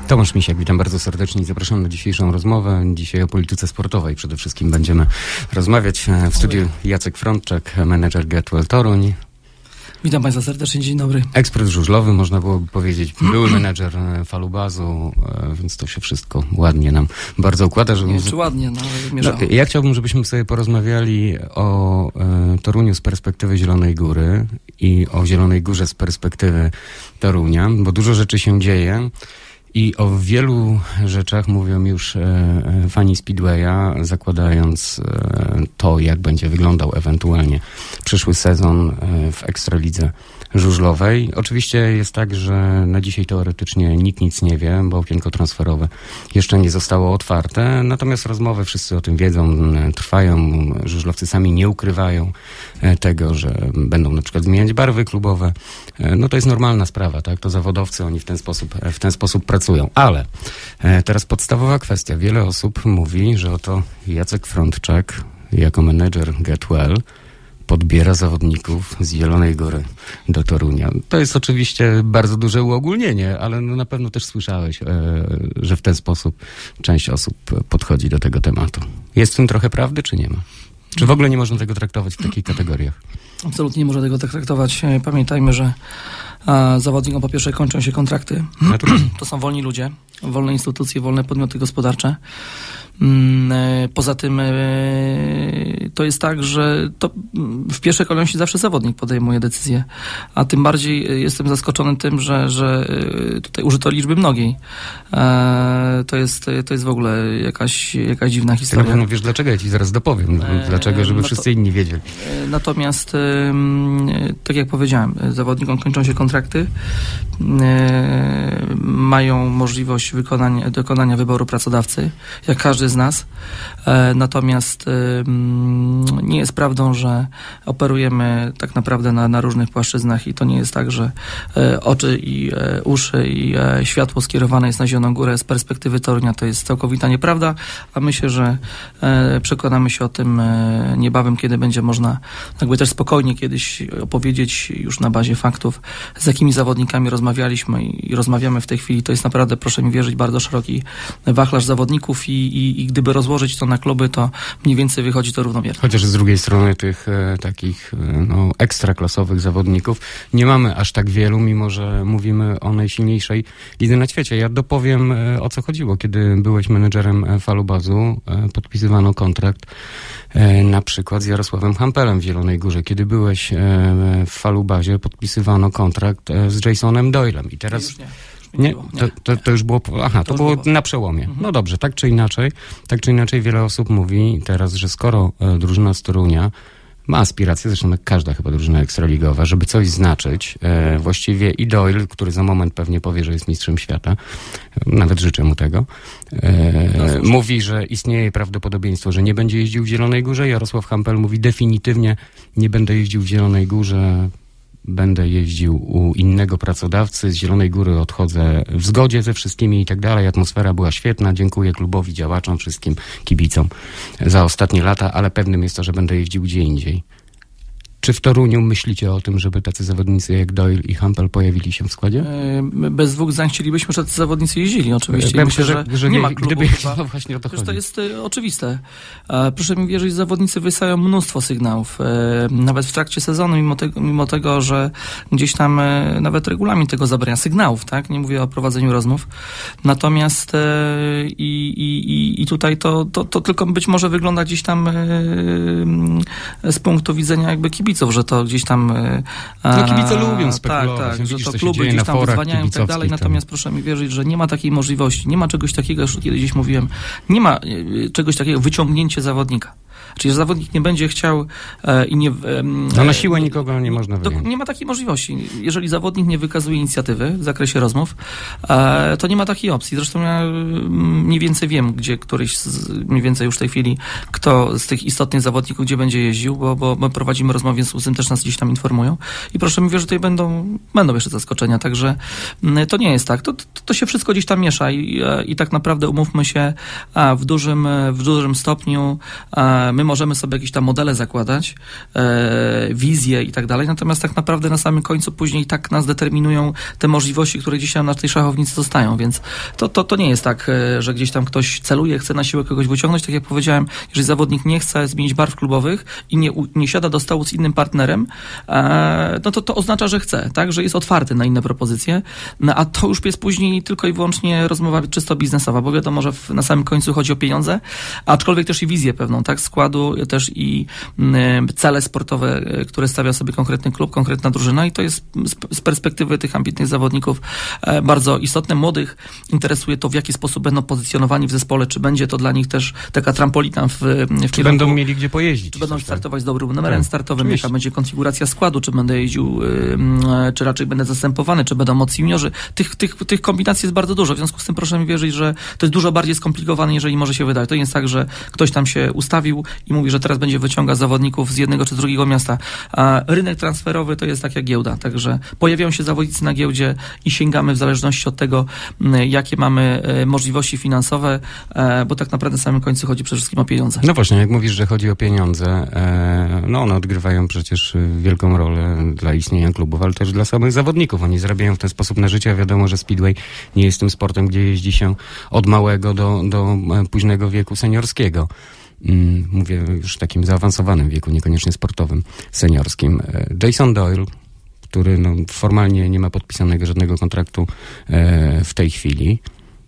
Tomasz Misiak, witam bardzo serdecznie i zapraszam na dzisiejszą rozmowę. Dzisiaj o polityce sportowej przede wszystkim będziemy rozmawiać. W studiu Jacek Frączek, menedżer Getwell Toruń. Witam Państwa serdecznie, dzień dobry. Ekspert żużlowy, można byłoby powiedzieć, były menedżer Falubazu, więc to się wszystko ładnie nam bardzo układa. Czy ładnie, no ale mierzało. Ja chciałbym, żebyśmy sobie porozmawiali o Toruniu z perspektywy Zielonej Góry i o Zielonej Górze z perspektywy Torunia, bo dużo rzeczy się dzieje. I o wielu rzeczach mówią już fani Speedwaya, zakładając to, jak będzie wyglądał ewentualnie przyszły sezon w Ekstralidze żużlowej. Oczywiście jest tak, że na dzisiaj teoretycznie nikt nic nie wie, bo okienko transferowe jeszcze nie zostało otwarte. Natomiast rozmowy, wszyscy o tym wiedzą, trwają. Żużlowcy sami nie ukrywają tego, że będą na przykład zmieniać barwy klubowe. No to jest normalna sprawa, tak? To zawodowcy, oni w ten sposób pracują. Ale teraz podstawowa kwestia. Wiele osób mówi, że oto Jacek Frączek jako menedżer Getwell podbiera zawodników z Zielonej Góry do Torunia. To jest oczywiście bardzo duże uogólnienie, ale no na pewno też słyszałeś, że w ten sposób część osób podchodzi do tego tematu. Jest w tym trochę prawdy, czy nie ma? Czy w ogóle nie można tego traktować w takich kategoriach? Absolutnie nie można tego tak traktować. Pamiętajmy, że zawodnikom po pierwsze kończą się kontrakty. To są wolni ludzie, wolne instytucje, wolne podmioty gospodarcze. Poza tym to jest tak, że to w pierwszej kolejności zawsze zawodnik podejmuje decyzję, a tym bardziej jestem zaskoczony tym, że tutaj użyto liczby mnogiej. To jest w ogóle jakaś dziwna historia. Na pewno wiesz dlaczego, ja ci zaraz dopowiem. Dlaczego, żeby wszyscy inni wiedzieli. Natomiast tak jak powiedziałem, zawodnikom kończą się kontrakty, mają możliwość dokonania wyboru pracodawcy, jak każdy z nas. Natomiast nie jest prawdą, że operujemy tak naprawdę na różnych płaszczyznach i to nie jest tak, że oczy i uszy i światło skierowane jest na Zieloną Górę z perspektywy Torunia. To jest całkowita nieprawda, a myślę, że przekonamy się o tym niebawem, kiedy będzie można jakby też spokojnie kiedyś opowiedzieć już na bazie faktów, z jakimi zawodnikami rozmawialiśmy i rozmawiamy w tej chwili. To jest naprawdę, proszę mi wierzyć, bardzo szeroki wachlarz zawodników i gdyby rozłożyć to na kluby, to mniej więcej wychodzi to równomiernie. Chociaż z drugiej strony tych takich ekstraklasowych zawodników nie mamy aż tak wielu, mimo że mówimy o najsilniejszej lidze na świecie. Ja dopowiem, o co chodziło. Kiedy byłeś menedżerem Falubazu, podpisywano kontrakt na przykład z Jarosławem Hampelem w Zielonej Górze. Kiedy byłeś w Falubazie, podpisywano kontrakt z Jasonem Doylem. I teraz... Nie, to już było... Aha, to było na przełomie. No dobrze, tak czy inaczej wiele osób mówi teraz, że skoro drużyna z Torunia ma aspiracje, zresztą jak każda chyba drużyna ekstraligowa, żeby coś znaczyć, właściwie i Doyle, który za moment pewnie powie, że jest mistrzem świata, nawet życzę mu tego, mówi, że istnieje prawdopodobieństwo, że nie będzie jeździł w Zielonej Górze. Jarosław Hampel mówi definitywnie, nie będę jeździł w Zielonej Górze, będę jeździł u innego pracodawcy, z Zielonej Góry odchodzę w zgodzie ze wszystkimi i tak dalej. Atmosfera była świetna, dziękuję klubowi, działaczom, wszystkim kibicom za ostatnie lata, ale pewnym jest to, że będę jeździł gdzie indziej. Czy w Toruniu myślicie o tym, żeby tacy zawodnicy jak Doyle i Hampel pojawili się w składzie? Bez dwóch zdań chcielibyśmy, żeby tacy zawodnicy jeździli, oczywiście. Myślę, że nie ma klubu. No właśnie o to chodzi. To jest oczywiste. Proszę mi wierzyć, zawodnicy wysyłają mnóstwo sygnałów. Nawet w trakcie sezonu, mimo tego, że gdzieś tam nawet regulamin tego zabrania sygnałów, tak? Nie mówię o prowadzeniu rozmów. Natomiast i tutaj to tylko być może wygląda gdzieś tam z punktu widzenia jakby kibiców, że to gdzieś tam... No kibice lubią spekulować. Tak, że to kluby gdzieś tam wyzwaniają i tak dalej, natomiast proszę mi wierzyć, że nie ma takiej możliwości, nie ma czegoś takiego, już kiedyś gdzieś mówiłem, nie ma czegoś takiego, wyciągnięcie zawodnika. Czyli, że zawodnik nie będzie chciał i nie... No na siłę nikogo nie można wyjąć. Nie ma takiej możliwości. Jeżeli zawodnik nie wykazuje inicjatywy w zakresie rozmów, to nie ma takiej opcji. Zresztą ja mniej więcej wiem, gdzie któryś, mniej więcej już w tej chwili, kto z tych istotnych zawodników, gdzie będzie jeździł, bo my prowadzimy rozmowy, więc z tym też nas gdzieś tam informują. I proszę mi wierzyć, że tutaj będą jeszcze zaskoczenia. Także to nie jest tak. To się wszystko gdzieś tam miesza i tak naprawdę umówmy się w dużym stopniu My możemy sobie jakieś tam modele zakładać, wizje i tak dalej, natomiast tak naprawdę na samym końcu później tak nas determinują te możliwości, które gdzieś tam na tej szachownicy zostają, więc to nie jest tak, że gdzieś tam ktoś celuje, chce na siłę kogoś wyciągnąć, tak jak powiedziałem, jeżeli zawodnik nie chce zmienić barw klubowych i nie siada do stołu z innym partnerem, no to oznacza, że chce, tak, że jest otwarty na inne propozycje, a to już jest później tylko i wyłącznie rozmowa czysto biznesowa, bo wiadomo, że na samym końcu chodzi o pieniądze, aczkolwiek też i wizję pewną, tak, składu, też i cele sportowe, które stawia sobie konkretny klub, konkretna drużyna i to jest z perspektywy tych ambitnych zawodników bardzo istotne. Młodych interesuje to, w jaki sposób będą pozycjonowani w zespole, czy będzie to dla nich też taka trampolina w czy kierunku, będą mieli gdzie pojeździć. czy będą startować z dobrym numerem startowym, jaka będzie konfiguracja składu, czy będę jeździł, czy raczej będę zastępowany, czy będą mocni juniorzy. Tych kombinacji jest bardzo dużo, w związku z tym proszę mi wierzyć, że to jest dużo bardziej skomplikowane, jeżeli może się wydać. To nie jest tak, że ktoś tam się ustawił i mówi, że teraz będzie wyciągał zawodników z jednego czy z drugiego miasta. A rynek transferowy to jest tak jak giełda, także pojawiają się zawodnicy na giełdzie i sięgamy w zależności od tego, jakie mamy możliwości finansowe, bo tak naprawdę na samym końcu chodzi przede wszystkim o pieniądze. No właśnie, jak mówisz, że chodzi o pieniądze, no one odgrywają przecież wielką rolę dla istnienia klubów, ale też dla samych zawodników. Oni zarabiają w ten sposób na życie, a wiadomo, że speedway nie jest tym sportem, gdzie jeździ się od małego do późnego wieku seniorskiego. Mówię już w takim zaawansowanym wieku, niekoniecznie sportowym, seniorskim. Jason Doyle, który formalnie nie ma podpisanego żadnego kontraktu w tej chwili.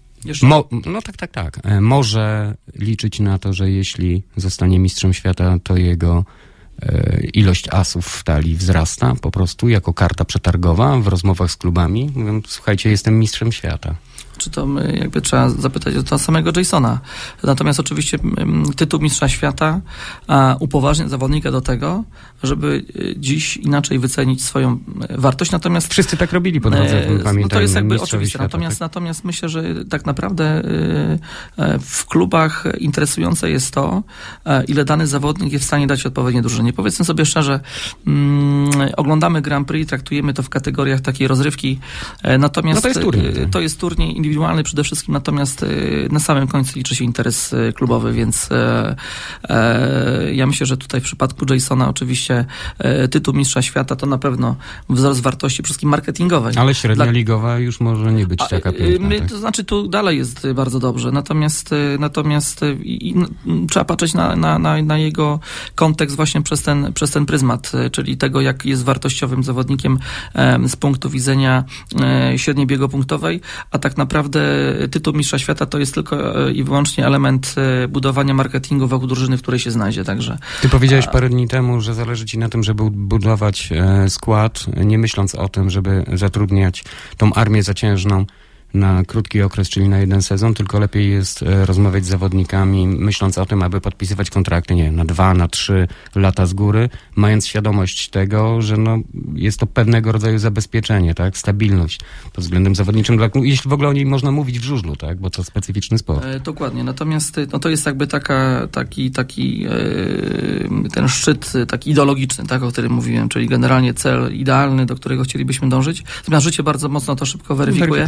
Tak. Może liczyć na to, że jeśli zostanie mistrzem świata, to jego ilość asów w talii wzrasta po prostu jako karta przetargowa w rozmowach z klubami. Mówią, słuchajcie, jestem mistrzem świata. Czy to jakby trzeba zapytać o to samego Jasona. Natomiast oczywiście tytuł mistrza świata upoważnia zawodnika do tego, żeby dziś inaczej wycenić swoją wartość. Natomiast wszyscy tak robili po drodze, pamiętajmy. No to jest jakby oczywiste. Świata, Natomiast myślę, że tak naprawdę w klubach interesujące jest to, ile dany zawodnik jest w stanie dać odpowiednie drużynie. Powiedzmy sobie szczerze, oglądamy Grand Prix, traktujemy to w kategoriach takiej rozrywki, natomiast to jest turniej indywidualny przede wszystkim, natomiast na samym końcu liczy się interes klubowy, więc ja myślę, że tutaj w przypadku Jasona oczywiście tytuł mistrza świata to na pewno wzrost wartości przede wszystkim marketingowej. Ale średnia ligowa już może nie być taka piękna. To znaczy tu dalej jest bardzo dobrze, natomiast trzeba patrzeć na jego kontekst właśnie przez ten pryzmat, czyli tego, jak jest wartościowym zawodnikiem z punktu widzenia średniej biegopunktowej, a tak naprawdę tytuł mistrza świata to jest tylko i wyłącznie element budowania marketingu wokół drużyny, w której się znajdzie. Także ty powiedziałeś parę dni temu, że zależy ci na tym, żeby budować skład, nie myśląc o tym, żeby zatrudniać tą armię zaciężną na krótki okres, czyli na jeden sezon, tylko lepiej jest rozmawiać z zawodnikami, myśląc o tym, aby podpisywać kontrakty, nie, na 2, na 3 lata z góry, mając świadomość tego, że jest to pewnego rodzaju zabezpieczenie, tak, stabilność pod względem zawodniczym, jeśli w ogóle o niej można mówić w żużlu, tak, bo to specyficzny sport. Dokładnie, natomiast to jest jakby taki ten szczyt taki ideologiczny, tak, o którym mówiłem, czyli generalnie cel idealny, do którego chcielibyśmy dążyć. Natomiast życie bardzo mocno to szybko weryfikuje.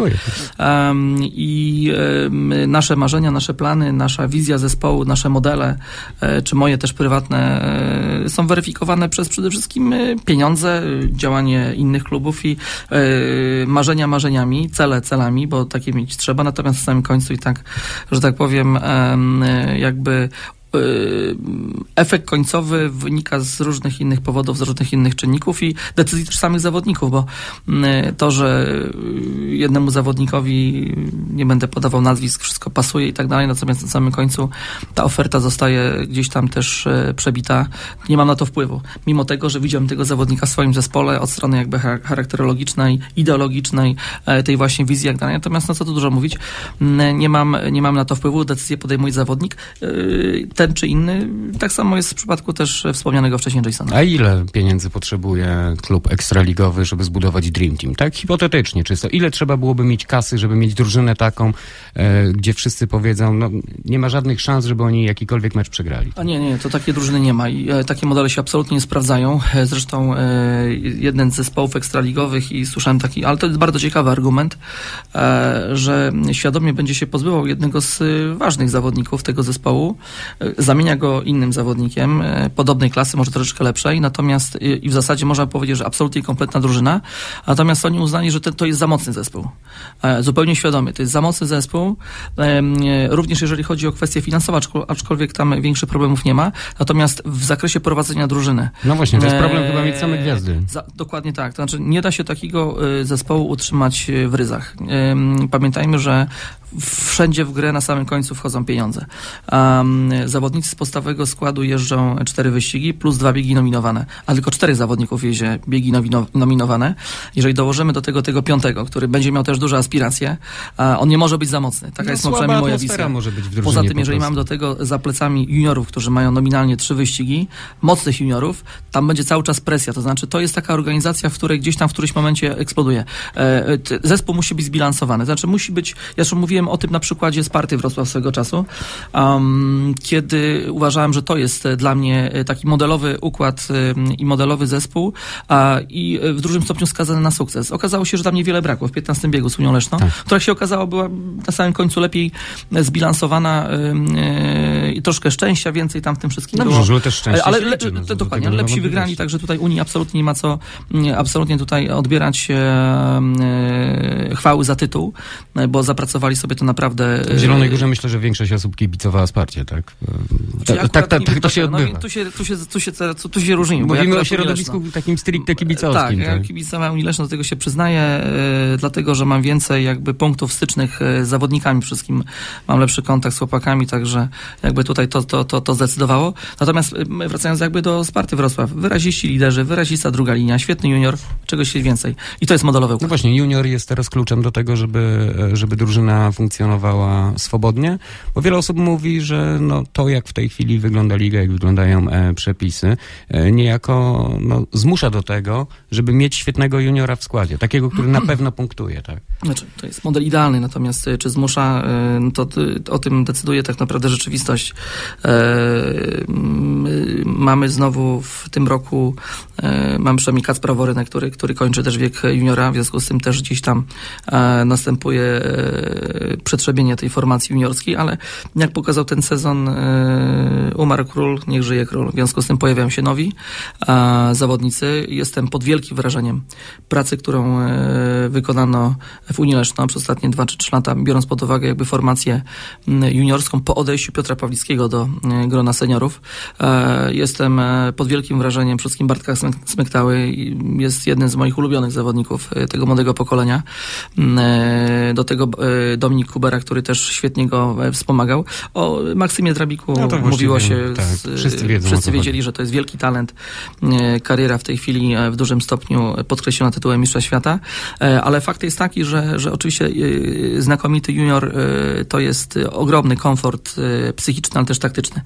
I nasze marzenia, nasze plany, nasza wizja zespołu, nasze modele, czy moje też prywatne, są weryfikowane przez przede wszystkim pieniądze, działanie innych klubów i marzenia marzeniami, cele celami, bo takie mieć trzeba, natomiast w samym końcu i tak, że tak powiem, jakby efekt końcowy wynika z różnych innych powodów, z różnych innych czynników i decyzji też samych zawodników, bo to, że jednemu zawodnikowi, nie będę podawał nazwisk, wszystko pasuje i tak dalej, natomiast na samym końcu ta oferta zostaje gdzieś tam też przebita. Nie mam na to wpływu. Mimo tego, że widziałem tego zawodnika w swoim zespole od strony jakby charakterologicznej, ideologicznej, tej właśnie wizji, jak dalej. Natomiast co tu dużo mówić, nie mam na to wpływu, decyzję podejmuje zawodnik, ten czy inny. Tak samo jest w przypadku też wspomnianego wcześniej Jasona. A ile pieniędzy potrzebuje klub ekstraligowy, żeby zbudować Dream Team? Tak hipotetycznie czysto. Ile trzeba byłoby mieć kasy, żeby mieć drużynę taką, gdzie wszyscy powiedzą, nie ma żadnych szans, żeby oni jakikolwiek mecz przegrali? A nie, to takiej drużyny nie ma i takie modele się absolutnie nie sprawdzają. Zresztą jeden z zespołów ekstraligowych i słyszałem taki, ale to jest bardzo ciekawy argument, że świadomie będzie się pozbywał jednego z ważnych zawodników tego zespołu, zamienia go innym zawodnikiem podobnej klasy, może troszeczkę lepszej, natomiast i w zasadzie można powiedzieć, że absolutnie kompletna drużyna, natomiast oni uznali, że to jest za mocny zespół. Zupełnie świadomie, to jest za mocny zespół, również jeżeli chodzi o kwestie finansowe, aczkolwiek tam większych problemów nie ma, natomiast w zakresie prowadzenia drużyny. No właśnie, to jest problem chyba mieć same gwiazdy. Dokładnie tak, to znaczy nie da się takiego zespołu utrzymać w ryzach. Pamiętajmy, że wszędzie w grę na samym końcu wchodzą pieniądze. Zawodnicy z podstawowego składu jeżdżą 4 wyścigi plus 2 biegi nominowane, a tylko 4 zawodników jeździ biegi nominowane. Jeżeli dołożymy do tego 5, który będzie miał też duże aspiracje, on nie może być za mocny. Taka jest przynajmniej moja wizja. Może być w drużynie. Poza tym, jeżeli mam do tego za plecami juniorów, którzy mają nominalnie 3 wyścigi, mocnych juniorów, tam będzie cały czas presja. To znaczy, to jest taka organizacja, w której gdzieś tam w którymś momencie eksploduje. Zespół musi być zbilansowany. To znaczy, musi być, ja już mówiłem o tym na przykładzie Sparty Wrocław swego czasu, kiedy uważałem, że to jest dla mnie taki modelowy układ i modelowy zespół i w dużym stopniu skazany na sukces. Okazało się, że tam niewiele brakło w 15 biegu z Unią Leszno, która się okazała była na samym końcu lepiej zbilansowana i troszkę szczęścia więcej tam w tym wszystkim było. Dobrze, też szczęście ale dokładnie, ale lepsi wygrali, także tutaj Unii absolutnie nie ma co tutaj odbierać chwały za tytuł, bo zapracowali sobie to naprawdę... W Zielonej Górze myślę, że większość osób kibicowała Sparcie, tak? Tak to się odbywa. Tu się różnimy. Mówimy o środowisku takim stricte kibicowskim. Tak, ja kibicowałem Unii Leszno, do tego się przyznaję, dlatego, że mam więcej jakby punktów stycznych z zawodnikami wszystkim. Mam lepszy kontakt z chłopakami, także jakby tutaj to zdecydowało. Natomiast wracając jakby do Sparty Wrocław, wyraziści liderzy, wyrazista druga linia, świetny junior, czegoś więcej. I to jest modelowy układ. No właśnie, junior jest teraz kluczem do tego, żeby drużyna funkcjonowała swobodnie, bo wiele osób mówi, że to jak w tej chwili wygląda liga, jak wyglądają przepisy, niejako zmusza do tego, żeby mieć świetnego juniora w składzie, takiego, który na pewno punktuje, tak? Znaczy, to jest model idealny, natomiast czy zmusza, to o tym decyduje tak naprawdę rzeczywistość. Mamy znowu w tym roku, mamy przynajmniej Kacpra Worynę, który kończy też wiek juniora, w związku z tym też gdzieś tam następuje przetrzebienie tej formacji juniorskiej, ale jak pokazał ten sezon, umarł król, niech żyje król. W związku z tym pojawiają się nowi zawodnicy. Jestem pod wielkim wrażeniem pracy, którą wykonano w Unii Leszno przez ostatnie 2 czy 3 lata, biorąc pod uwagę jakby formację juniorską po odejściu Piotra Pawlickiego do grona seniorów. Jestem pod wielkim wrażeniem przede wszystkim Bartka Smyktały. Jest jednym z moich ulubionych zawodników tego młodego pokolenia. Do tego Dominik Kubera, który też świetnie go wspomagał. O Maksymie Drabiku mówiło się, wszyscy wiedzieli, że to jest wielki talent. Kariera w tej chwili w dużym stopniu podkreślona tytułem mistrza świata, ale fakt jest taki, że oczywiście znakomity junior to jest ogromny komfort psychiczny, ale też taktyczny.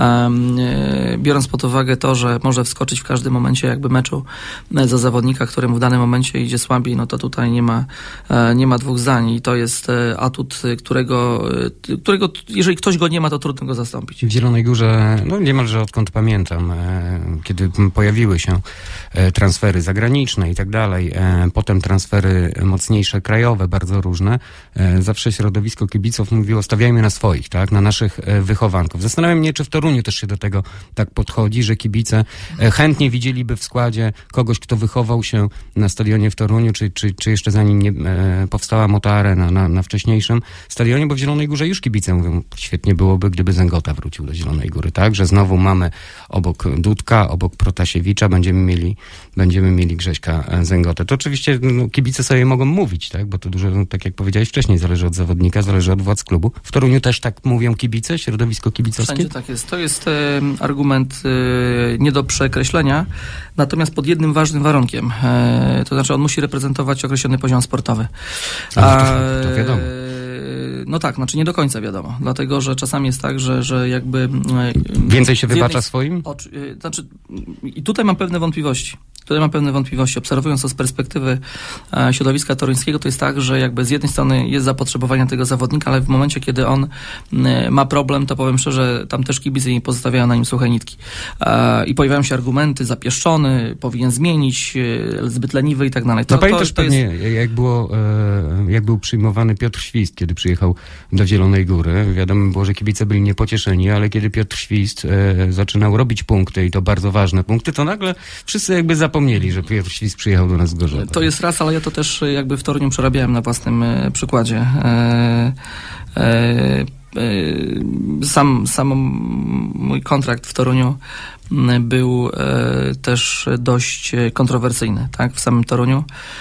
Biorąc pod uwagę to, że może wskoczyć w każdym momencie jakby meczu za zawodnika, któremu w danym momencie idzie słabiej, no to tutaj nie ma dwóch zdań i to jest atut, którego jeżeli ktoś go nie ma, to trudno go zastąpić. W Zielonej Górze, niemalże odkąd pamiętam, kiedy pojawiły się transfery zagraniczne i tak dalej, potem transfery mocniejsze, krajowe, bardzo różne, zawsze środowisko kibiców mówiło, stawiajmy na swoich, tak, na naszych wychowanków. Zastanawiam mnie, czy w Toruniu też się do tego tak podchodzi, że kibice chętnie widzieliby w składzie kogoś, kto wychował się na stadionie w Toruniu, czy jeszcze zanim nie powstała Moto Arena na wcześniejszym stadionie, bo w Zielonej Górze już kibice mówią, świetnie byłoby, gdyby Zęgota wrócił do Zielonej Góry, tak, że znowu mamy obok Dudka, obok Protasiewicza, będziemy mieli Grześka Zęgotę. To oczywiście kibice sobie mogą mówić, tak, bo to dużo, tak jak powiedziałeś wcześniej, zależy od zawodnika, zależy od władz klubu. W Toruniu też tak mówią kibice, środowisko kibicowskie? Wszędzie tak jest. To jest argument nie do przekreślenia, natomiast pod jednym ważnym warunkiem. To znaczy on musi reprezentować określony poziom sportowy. To wiadomo. No tak, znaczy nie do końca wiadomo, dlatego, że czasami jest tak, że jakby... Więcej się wybacza swoim? Znaczy, i tutaj mam pewne wątpliwości. tutaj mam pewne wątpliwości. Obserwując to z perspektywy środowiska toruńskiego, to jest tak, że jakby z jednej strony jest zapotrzebowanie na tego zawodnika, ale w momencie, kiedy on ma problem, to powiem szczerze, tam też kibice nie pozostawiają na nim suche nitki. I pojawiają się argumenty, zapieszczony, powinien zmienić, zbyt leniwy i tak dalej. No pamiętasz pewnie, jak był przyjmowany Piotr Świst, kiedy przyjechał do Zielonej Góry. Wiadomo było, że kibice byli niepocieszeni, ale kiedy Piotr Świst zaczynał robić punkty i to bardzo ważne punkty, to nagle wszyscy jakby zapomnieli, że Piotr Świst przyjechał do nas z Gorzowa. To jest raz, ale ja to też jakby w Toruniu przerabiałem na własnym przykładzie. Sam mój kontrakt w Toruniu był też dość kontrowersyjny, tak, w samym Toruniu.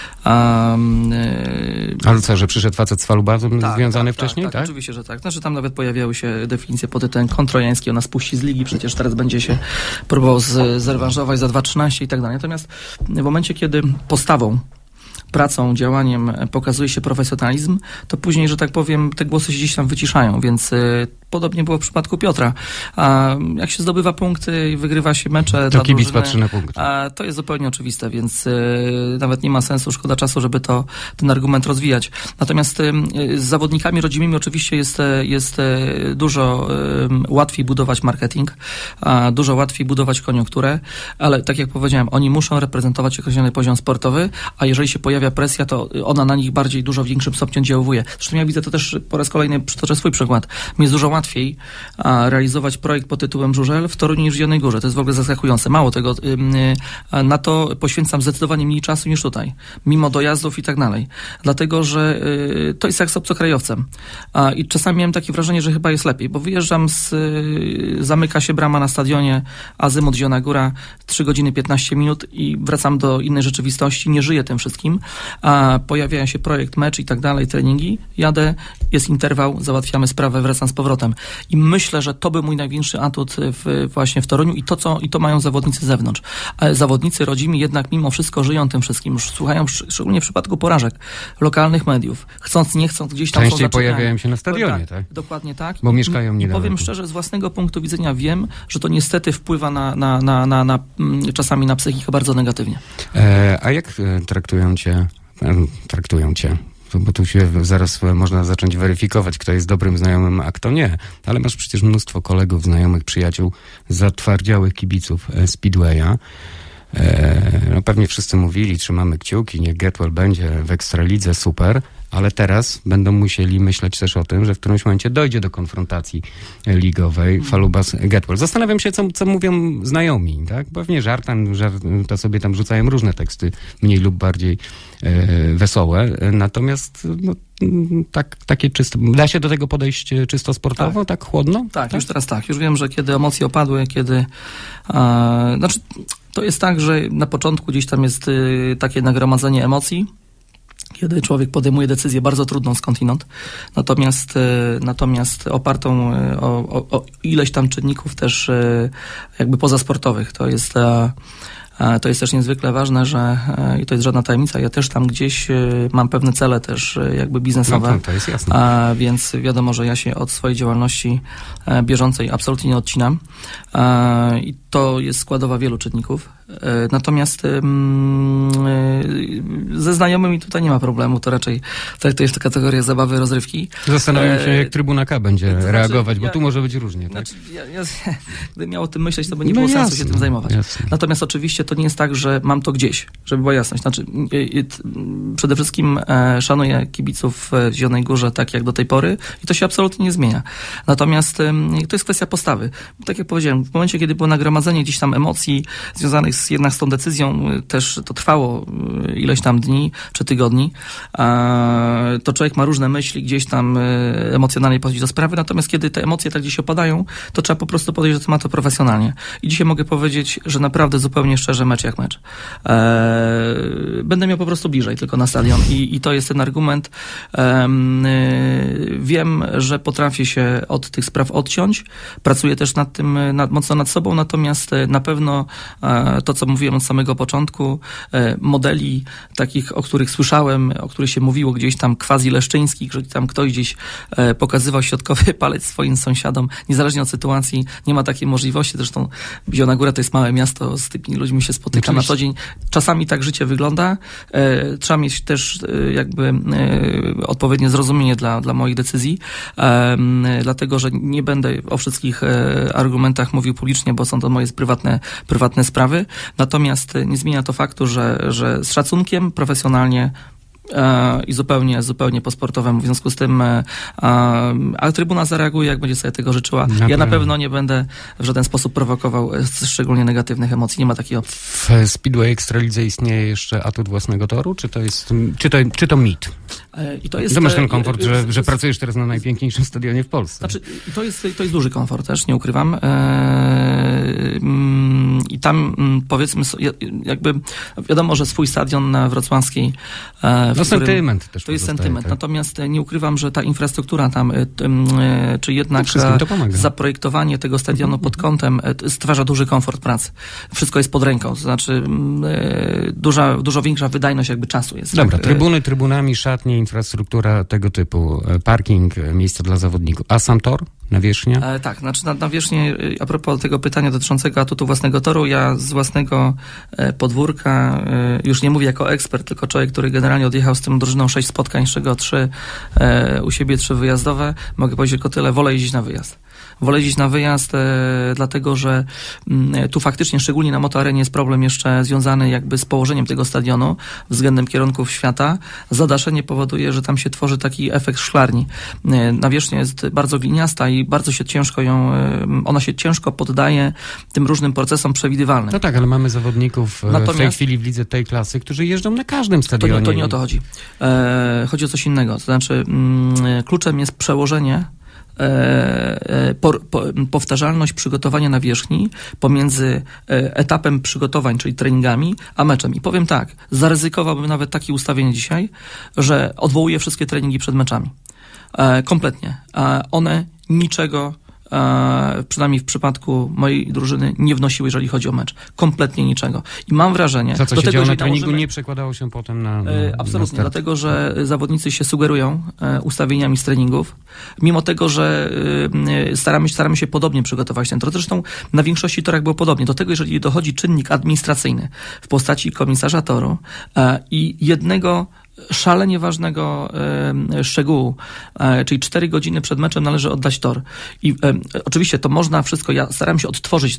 Ale co, że przyszedł facet z Falubazem związany wcześniej, tak? Oczywiście, że tak. Znaczy tam nawet pojawiały się definicje pod tytułem kontrojański, ona spuści z ligi, przecież teraz będzie się próbował zrewanżować za 2.13 i tak dalej. Natomiast w momencie, kiedy postawą, pracą, działaniem pokazuje się profesjonalizm, to później, że tak powiem, te głosy się gdzieś tam wyciszają, więc podobnie było w przypadku Piotra. A jak się zdobywa punkty i wygrywa się mecze... To kibic patrzy na punkty. To jest zupełnie oczywiste, więc nawet nie ma sensu, szkoda czasu, żeby ten argument rozwijać. Natomiast z zawodnikami rodzimymi oczywiście jest dużo łatwiej budować marketing, dużo łatwiej budować koniunkturę, ale tak jak powiedziałem, oni muszą reprezentować określony poziom sportowy, a jeżeli się pojawia presja, to ona na nich bardziej, dużo większym stopniu oddziałuje. Zresztą ja widzę to też po raz kolejny, przytoczę swój przykład. Mi jest dużo łatwiej realizować projekt pod tytułem Żużel w Toruniu niż w Zielonej Górze. To jest w ogóle zaskakujące. Mało tego, na to poświęcam zdecydowanie mniej czasu niż tutaj. Mimo dojazdów i tak dalej. Dlatego, że to jest jak z obcokrajowcem. I czasami miałem takie wrażenie, że chyba jest lepiej, bo wyjeżdżam zamyka się brama na stadionie Azymut Zielona Góra, 3 godziny 15 minut i wracam do innej rzeczywistości. Nie żyję tym wszystkim. Pojawia się projekt, mecz i tak dalej, treningi. Jadę, jest interwał, załatwiamy sprawę, wracam z powrotem. I myślę, że to był mój największy atut właśnie w Toruniu i to mają zawodnicy z zewnątrz. Ale zawodnicy rodzimi jednak mimo wszystko żyją tym wszystkim. Już słuchają, szczególnie w przypadku porażek lokalnych mediów. Chcąc, nie chcąc, gdzieś tam częściej pojawiają się na stadionie, tak? Dokładnie tak. Bo mieszkają niedaleko. I powiem szczerze, z własnego punktu widzenia wiem, że to niestety wpływa czasami na psychikę bardzo negatywnie. A jak traktują cię? Bo tu się zaraz można zacząć weryfikować, kto jest dobrym znajomym, a kto nie. Ale masz przecież mnóstwo kolegów, znajomych, przyjaciół, zatwardziałych kibiców Speedwaya. No pewnie wszyscy mówili, trzymamy kciuki, niech Getwell będzie w Ekstralidze, super. Ale teraz będą musieli myśleć też o tym, że w którymś momencie dojdzie do konfrontacji ligowej Falubas-Getwell. Zastanawiam się, co mówią znajomi, tak? Pewnie żartem to sobie tam rzucają różne teksty, mniej lub bardziej wesołe. Natomiast takie czysto... Da się do tego podejść czysto sportowo, tak chłodno? Tak, już teraz tak. Już wiem, że kiedy emocje opadły, to jest tak, że na początku gdzieś tam jest takie nagromadzenie emocji, kiedy człowiek podejmuje decyzję bardzo trudną skądinąd, natomiast opartą o ileś tam czynników też jakby pozasportowych. To jest też niezwykle ważne, i to jest żadna tajemnica, ja też tam gdzieś mam pewne cele też jakby biznesowe. No to jest jasne. Więc wiadomo, że ja się od swojej działalności bieżącej absolutnie nie odcinam. I to jest składowa wielu czynników. Natomiast ze znajomymi tutaj nie ma problemu, to raczej to jest kategoria zabawy, rozrywki. Zastanawiam się, jak Trybuna K będzie reagować, bo tu może być różnie. Tak? Gdybym miał o tym myśleć, to by nie było sensu się tym zajmować. Jasne. Natomiast oczywiście to nie jest tak, że mam to gdzieś, żeby była jasność. Przede wszystkim szanuję kibiców w Zielonej Górze tak jak do tej pory i to się absolutnie nie zmienia. Natomiast to jest kwestia postawy. Tak jak powiedziałem, w momencie, kiedy było nagromadzenie gdzieś tam emocji związanych jednak z tą decyzją, też to trwało ileś tam dni czy tygodni, to człowiek ma różne myśli, gdzieś tam emocjonalnie podejść do sprawy, natomiast kiedy te emocje tak gdzieś opadają, to trzeba po prostu podejść do tematu profesjonalnie. I dzisiaj mogę powiedzieć, że naprawdę zupełnie szczerze mecz jak mecz. Będę miał po prostu bliżej tylko na stadion i to jest ten argument. Wiem, że potrafię się od tych spraw odciąć. Pracuję też nad tym, mocno nad sobą, natomiast na pewno to, co mówiłem od samego początku, modeli takich, o których słyszałem, o których się mówiło gdzieś tam quasi-leszczyńskich, że tam ktoś gdzieś pokazywał środkowy palec swoim sąsiadom, niezależnie od sytuacji, nie ma takiej możliwości. Zresztą Zielona Góra to jest małe miasto, z tymi ludźmi się spotyka na co dzień. Czasami tak życie wygląda. Trzeba mieć też jakby odpowiednie zrozumienie dla moich decyzji, dlatego, że nie będę o wszystkich argumentach mówił publicznie, bo są to moje prywatne sprawy. Natomiast nie zmienia to faktu, że z szacunkiem, profesjonalnie i zupełnie po sportowemu. W związku z tym ale Trybuna zareaguje, jak będzie sobie tego życzyła. Ja na pewno nie będę w żaden sposób prowokował szczególnie negatywnych emocji. Nie ma takiej opcji. W Speedway Ekstralidze istnieje jeszcze atut własnego toru? Czy to mit? I to jest, to masz ten komfort, że pracujesz teraz na najpiękniejszym stadionie w Polsce. Znaczy, to jest duży komfort też, nie ukrywam. I tam powiedzmy, jakby wiadomo, że swój stadion na Wrocławskiej sentyment też. To jest sentyment. Tak? Natomiast nie ukrywam, że ta infrastruktura tam, czy jednak zaprojektowanie tego stadionu pod kątem stwarza duży komfort pracy. Wszystko jest pod ręką. To znaczy dużo większa wydajność jakby czasu jest. Dobra, tak? Trybuny trybunami, szatnie, infrastruktura tego typu, parking, miejsca dla zawodników. A sam tor? Nawierzchnia? Tak, znaczy nawierzchnię, a propos tego pytania dotyczącego atutu własnego toru, ja z własnego podwórka, już nie mówię jako ekspert, tylko człowiek, który generalnie odjechał z tym drużyną 6 spotkań, z czego 3 u siebie, 3 wyjazdowe, mogę powiedzieć tylko tyle, wolę jeździć na wyjazd. Wolę jeździć na wyjazd, dlatego że tu faktycznie, szczególnie na motoarenie, jest problem jeszcze związany jakby z położeniem tego stadionu względem kierunków świata. Zadaszenie powoduje, że tam się tworzy taki efekt szklarni. Nawierzchnia jest bardzo gliniasta i bardzo się ciężko ona się ciężko poddaje tym różnym procesom przewidywalnym. No tak, ale mamy zawodników w tej chwili w lidze tej klasy, którzy jeżdżą na każdym stadionie. To nie o to chodzi. Chodzi o coś innego. To znaczy kluczem jest przełożenie powtarzalność przygotowania nawierzchni pomiędzy etapem przygotowań, czyli treningami, a meczem. I powiem tak, zaryzykowałbym nawet takie ustawienie dzisiaj, że odwołuję wszystkie treningi przed meczami. Kompletnie. One niczego, przynajmniej w przypadku mojej drużyny, nie wnosiły, jeżeli chodzi o mecz. Kompletnie niczego. I mam wrażenie... To, co się działo na treningu, nie przekładało się potem na absolutnie, dlatego, że zawodnicy się sugerują ustawieniami z treningów, mimo tego, że staramy się podobnie przygotować ten tor. Zresztą na większości torach było podobnie. Do tego, jeżeli dochodzi czynnik administracyjny w postaci komisarza toru i jednego szalenie ważnego szczegółu, czyli 4 godziny przed meczem należy oddać tor. I oczywiście to można wszystko, ja staram się odtworzyć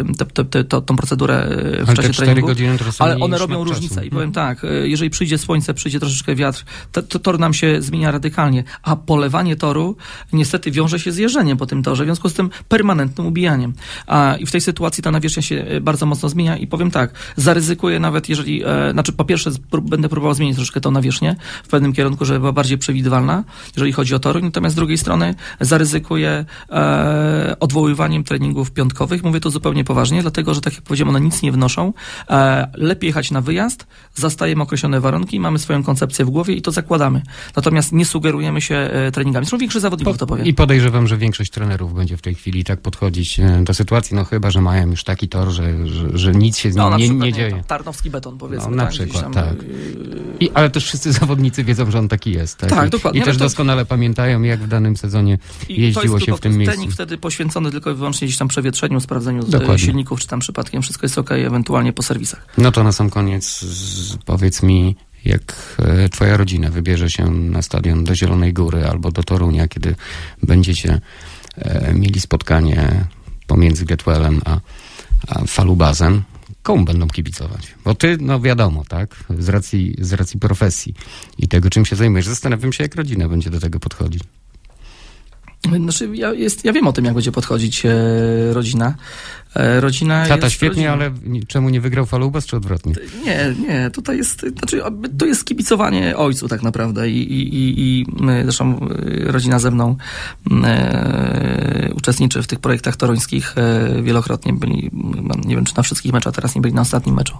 tą procedurę w czasie treningu, ale one robią różnicę. I powiem tak, jeżeli przyjdzie słońce, przyjdzie troszeczkę wiatr, to tor nam się zmienia radykalnie, a polewanie toru niestety wiąże się z jeżdżeniem po tym torze, w związku z tym permanentnym ubijaniem. I w tej sytuacji ta nawierzchnia się bardzo mocno zmienia i powiem tak, zaryzykuję nawet, jeżeli, po pierwsze będę próbował zmienić troszeczkę tą nawierzchnię w pewnym kierunku, żeby była bardziej przewidywalna, jeżeli chodzi o tory, natomiast z drugiej strony zaryzykuję odwoływaniem treningów piątkowych. Mówię to zupełnie poważnie, dlatego, że tak jak powiedziałem, one nic nie wnoszą. Lepiej jechać na wyjazd, zastajemy określone warunki, mamy swoją koncepcję w głowie i to zakładamy. Natomiast nie sugerujemy się treningami. Zresztą większość zawodników to powie. I podejrzewam, że większość trenerów będzie w tej chwili tak podchodzić do sytuacji, no chyba, że mają już taki tor, że nic się z nim nie dzieje. Tarnowski beton, powiedzmy. No, na przykład, tak. Ale też wszyscy zawodnicy wiedzą, że on taki jest. Tak, dokładnie. I też doskonale pamiętają, jak w danym sezonie jeździło się w tym miejscu. Trening wtedy poświęcony tylko i wyłącznie gdzieś tam przewietrzeniu, sprawdzeniu silników, czy tam przypadkiem wszystko jest okej, ewentualnie po serwisach. No to na sam koniec powiedz mi, jak twoja rodzina wybierze się na stadion do Zielonej Góry albo do Torunia, kiedy będziecie mieli spotkanie pomiędzy Getwellem a Falubazem. Komu będą kibicować? Bo ty, no wiadomo, tak? Z racji profesji i tego, czym się zajmujesz. Zastanawiam się, jak rodzina będzie do tego podchodzić. Znaczy, ja wiem o tym, jak będzie podchodzić rodzina. Tata świetnie, ale czemu nie wygrał Falubas, czy odwrotnie? Nie, tutaj jest, to jest kibicowanie ojcu tak naprawdę i zresztą rodzina ze mną uczestniczy w tych projektach toruńskich wielokrotnie. Byli, nie wiem, czy na wszystkich meczach, teraz nie byli na ostatnim meczu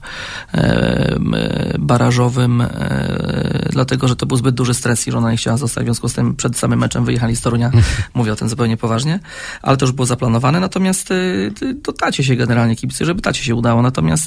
barażowym, dlatego, że to był zbyt duży stres i żona nie chciała zostać, w związku z tym przed samym meczem wyjechali z Torunia. Mówię o tym zupełnie poważnie, ale to już było zaplanowane, natomiast to pytacie się generalnie kibice, że pytacie się udało, natomiast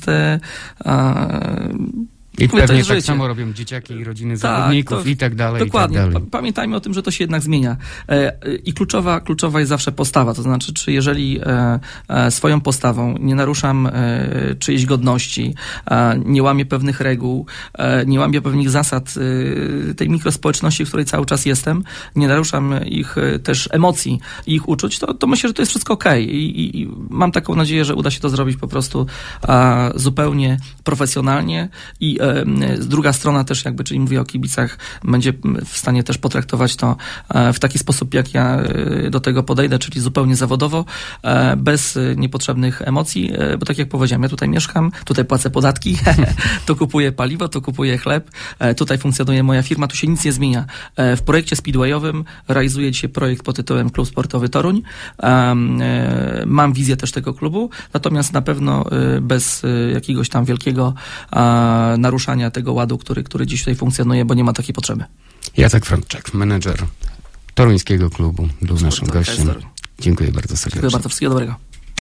I mówię, pewnie jest tak życie. samo robią dzieciaki i rodziny zawodników i tak dalej. Dokładnie. I tak dalej. Pamiętajmy o tym, że to się jednak zmienia. I kluczowa jest zawsze postawa, to znaczy, czy jeżeli swoją postawą nie naruszam czyjejś godności, nie łamię pewnych reguł, nie łamię pewnych zasad tej mikrospołeczności, w której cały czas jestem, nie naruszam ich też emocji i ich uczuć, to myślę, że to jest wszystko okej. I mam taką nadzieję, że uda się to zrobić po prostu zupełnie profesjonalnie i druga strona też jakby, czyli mówię o kibicach, będzie w stanie też potraktować to w taki sposób, jak ja do tego podejdę, czyli zupełnie zawodowo, bez niepotrzebnych emocji, bo tak jak powiedziałem, ja tutaj mieszkam, tutaj płacę podatki, tu kupuję paliwo, tu kupuję chleb, tutaj funkcjonuje moja firma, tu się nic nie zmienia. W projekcie speedwayowym realizuję dzisiaj projekt pod tytułem Klub Sportowy Toruń. Mam wizję też tego klubu, natomiast na pewno bez jakiegoś tam wielkiego naruszania tego ładu, który dziś tutaj funkcjonuje, bo nie ma takiej potrzeby. Jacek Frączek, menedżer toruńskiego klubu, był naszym gościem. Dziękuję bardzo serdecznie. Dziękuję bardzo, wszystkiego dobrego.